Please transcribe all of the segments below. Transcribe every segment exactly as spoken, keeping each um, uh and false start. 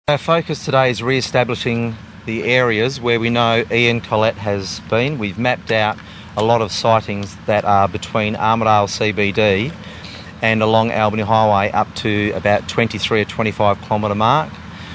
Our focus today is re-establishing the areas where we know Ian Collett has been. We've mapped out a lot of sightings that are between Armidale C B D and along Albany Highway up to about twenty-three or twenty-five kilometre mark.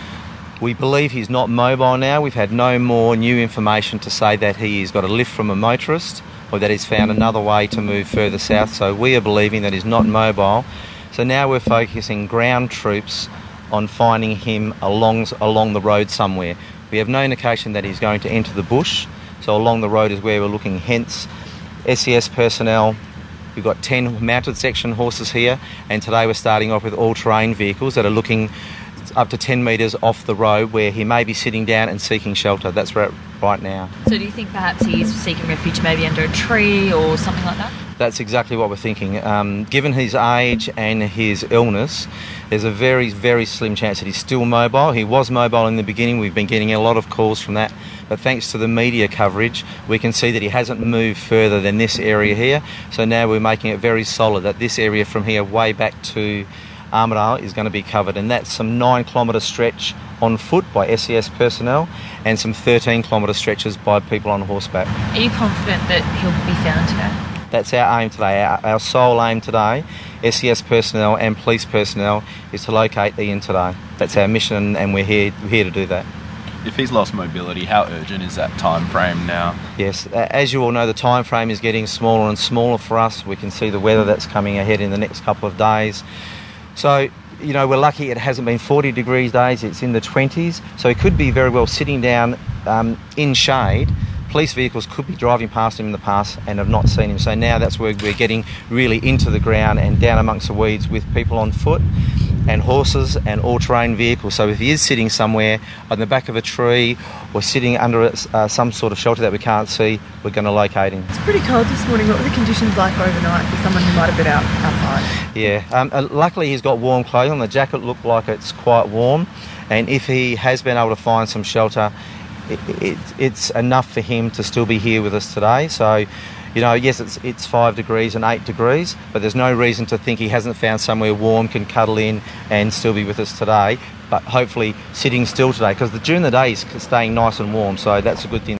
We believe he's not mobile now. We've had no more new information to say that he's got a lift from a motorist or that he's found another way to move further south, so we are believing that he's not mobile. So now we're focusing ground troops on finding him along, along the road somewhere. We have no indication that he's going to enter the bush, so along the road is where we're looking, hence S E S personnel. We've got ten mounted section horses here, and today we're starting off with all-terrain vehicles that are looking up to ten metres off the road where he may be sitting down and seeking shelter. That's where right now. So do you think perhaps he's seeking refuge maybe under a tree or something like that? That's exactly what we're thinking. Um, given his age and his illness, there's a very, very slim chance that he's still mobile. He was mobile in the beginning. We've been getting a lot of calls from that. But thanks to the media coverage, we can see that he hasn't moved further than this area here. So now we're making it very solid that this area from here way back to Armidale is going to be covered. And that's some nine kilometre stretch on foot by S E S personnel and some thirteen kilometre stretches by people on horseback. Are you confident that he'll be found today? That's our aim today. Our, our sole aim today, S E S personnel and police personnel, is to locate Ian today. That's our mission, and we're here, we're here to do that. If he's lost mobility, how urgent is that time frame now? Yes, as you all know, the time frame is getting smaller and smaller for us. We can see the weather that's coming ahead in the next couple of days. So, you know, we're lucky it hasn't been forty degrees days, it's in the twenties. So he could be very well sitting down um, in shade. Police vehicles could be driving past him in the past and have not seen him. So now that's where we're getting really into the ground and down amongst the weeds with people on foot and horses and all-terrain vehicles. So if he is sitting somewhere on the back of a tree or sitting under uh, some sort of shelter that we can't see, we're going to locate him. It's pretty cold this morning. What were the conditions like overnight for someone who might have been out outside? Yeah, um, uh, luckily he's got warm clothing. The jacket looked like it's quite warm, and if he has been able to find some shelter, It, it, it's enough for him to still be here with us today. So, you know, yes, it's it's five degrees and eight degrees, but there's no reason to think he hasn't found somewhere warm, can cuddle in and still be with us today. But hopefully sitting still today, because during the day he's staying nice and warm, so that's a good thing.